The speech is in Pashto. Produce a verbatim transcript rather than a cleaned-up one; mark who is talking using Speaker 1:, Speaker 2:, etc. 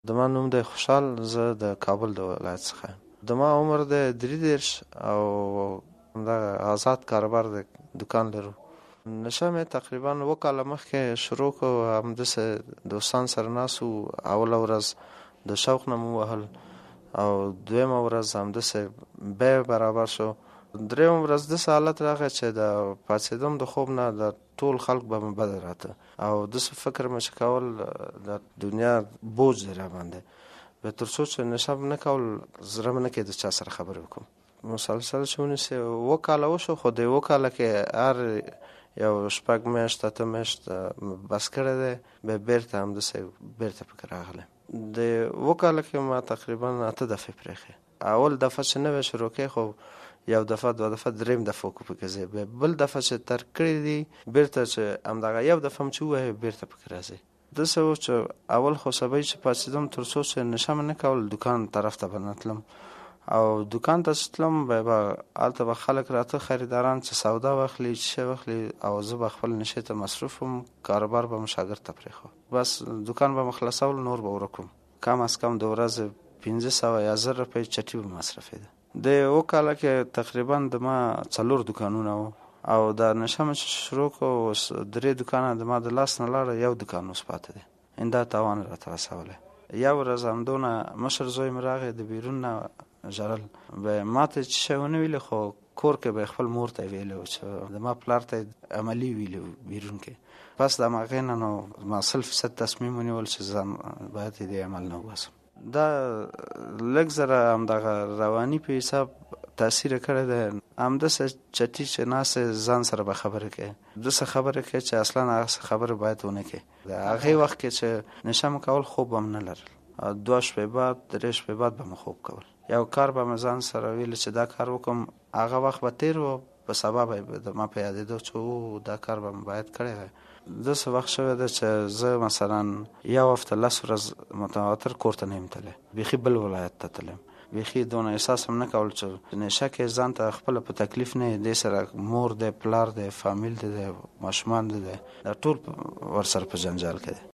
Speaker 1: زما نوم دی خوشحال، زه د کابل د ولایت څخه یم. زما عمر دی درې دېرش او همدغه آزاد کاروبار دی، دوکان لرو. نشه مې تقریبا اوه کاله مخکې شروع کړو، همداسې دوستان سره ناست وو. اوله ورځ د شوق نه مو ووهل او دویمه ورځ همداسې بیه برابر شو. درېیمه ورځ داسې حالت راغی چې د پاڅېدم د خوب نه د ټول خلک به مې بد راته او داسې فکر مې چې کول د دنیا بوج دی راباندې، بیا تر څو چې نشه مې نه کول زړه مې نه کېده چا سره خبرې وکړم. مسلسل چې ونیسې اووه کاله وشو، خو د اووه کاله کې هر یو شپږ میاشت اته میاشت بس کړی دی، بیا بېرته همداسې بېرته پکې راغلی. د اووه کاله کې ما تقریبا اته دفعې پرېښې. اول دفعه چې نوی شروع کې خو یو دفعه دوه دفعه درېیم دفعه وکړو پکې ځې، بیا بل دفعه چې ترک کړی دي بېرته چې همدغه یو دفعه هم چې ووایې بېرته پکې راځې. داسې و چې اول خو سبا چې پاڅېدم تر څو چې نشه مې نه کول دوکان طرف ته به نه تلم او دوکان ته چې تلم بیا به هلته به خلک راته خریداران چې سودا واخلي څه شی واخلي او زه به خپل نشې ته مصروف وم، کاروبار به مې شاګرد ته پرېښود، بس دوکان به مې خلاصول، نور به ورک وم. کم از کم د ورځې پنځه سوه یا زر روپۍ چټي به مصرفېده. د اووه کاله کې تقریبا د ما څلور دوکانونه وو او دا نشه مې چې شروع کړو اوس درې دوکانه د ما د لاس نه لاړه، یو دوکان اوس پاتې دی. همدا تاوان راته رسولی. یو ورځ همدونه مشر زوی مې راغی د بیرون نه ژړل، به ما ته چې شی ونه ویلې خو کور کې به خپل مور ته ویلی و چې د ما پلار ته عملي ویلي و بیرون کې. پس د همهغې نه نو ما سل فیصد تصمیم ونیول چې ځان باید دې عمل نه وباسم. دا لږ زره همدغه رواني په حساب تاثیر کړی دی. همداسې چټي چې ناستې ځان سره به خبرې کوې، داسې خبرې کوې چې اصلا هغه خبرې باید ونه کوې. د هغې وخت کې چې نشه مې کول خوب به مې نه لرل، دوه شپې بعد درې شپې بعد به مې خوب کول. یو کار به مې ځان سره ویل چې دا کار وکړم، هغه وخت به تېر و، په سبا به د ما په یادېدو چې او دا کار به مې باید کړی وی. داسې وخت شوی دی چې زه مثلا یو هفته لس ورځ متواتر کور ته نه یم تللی، بیخي بل ولایت ته تللی، بیخي دونه احساس هم نه کول چې نشه کې ځان ته خپله په تکلیف نه یې، دې سره مور دی، پلار دی، فامیل دی، ماشومان دی، دا ټول ورسره په جنجال کې دی.